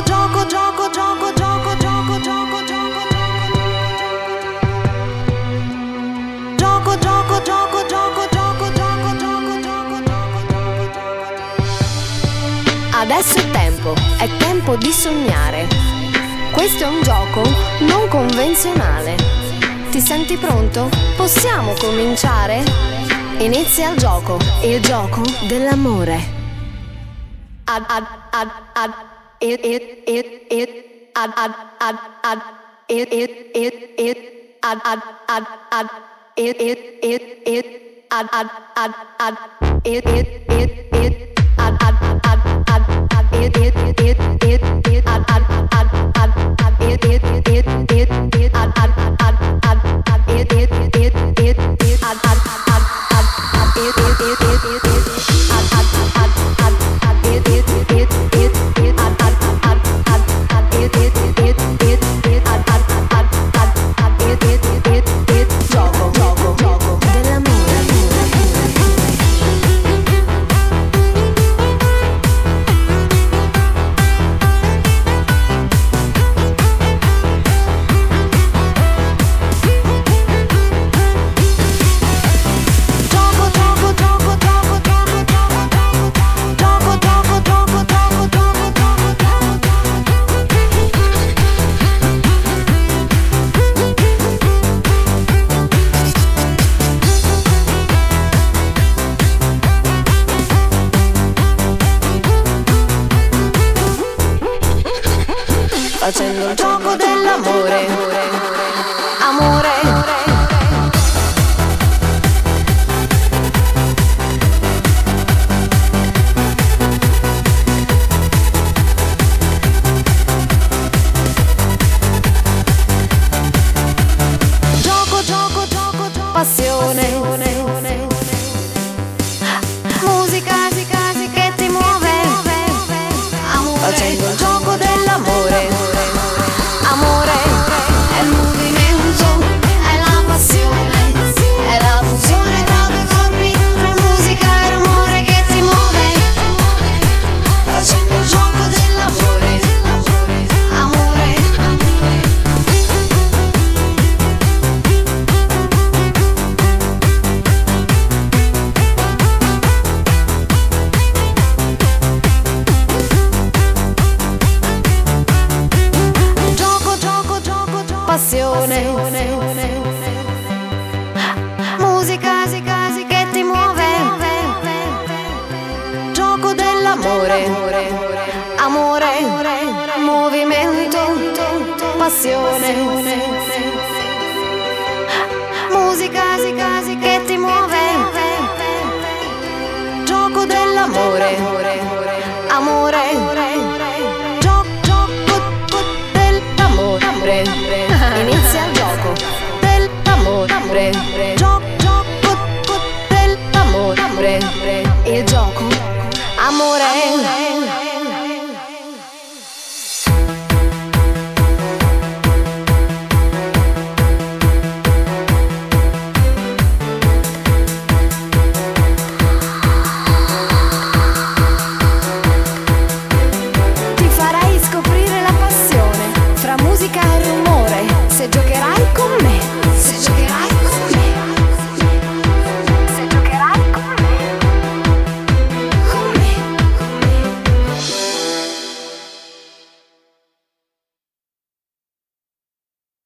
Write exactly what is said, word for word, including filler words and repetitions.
Gioco, gioco, gioco, gioco, gioco, gioco, gioco, gioco. Gioco, gioco, gioco, gioco, gioco, gioco, gioco, gioco, gioco. Adesso è tempo, è tempo di sognare. Questo è un gioco non convenzionale. Ti senti pronto? Possiamo cominciare? Inizia il gioco, il gioco dell'amore. Ad ad ad ad it it it it ad ad ad ad it it it it ad ad ad ad it it it it ad ad ad ad it it it it ad ad ad ad it it it it ad ad ad ad it it it it ad ad ad ad it it it it ad ad ad ad it it it it ad ad ad ad it it it it ad ad ad ad it it it it ad ad ad ad it it it it gioco gioco gioco dell'amore. Facendo il gioco dell'amore, amore. Gioco, gioco, gioco, gioco, passione. Musica che ti muove, amore. Facendo il gioco dell'amore. Amore, è il movimento, è la passione, è la fusione tra due corpi, tra musica e rumore che ti muove, facendo il gioco dell'amore, amore. Passione, musica che ti muove, gioco dell'amore, amore, movimento, passione, musica che ti muove, gioco dell'amore, amore, gioco dell'amore. Inizia il gioco dell'amore, gioco, gioco dell'amore, il gioco, amore. Ti farai scoprire la passione fra musica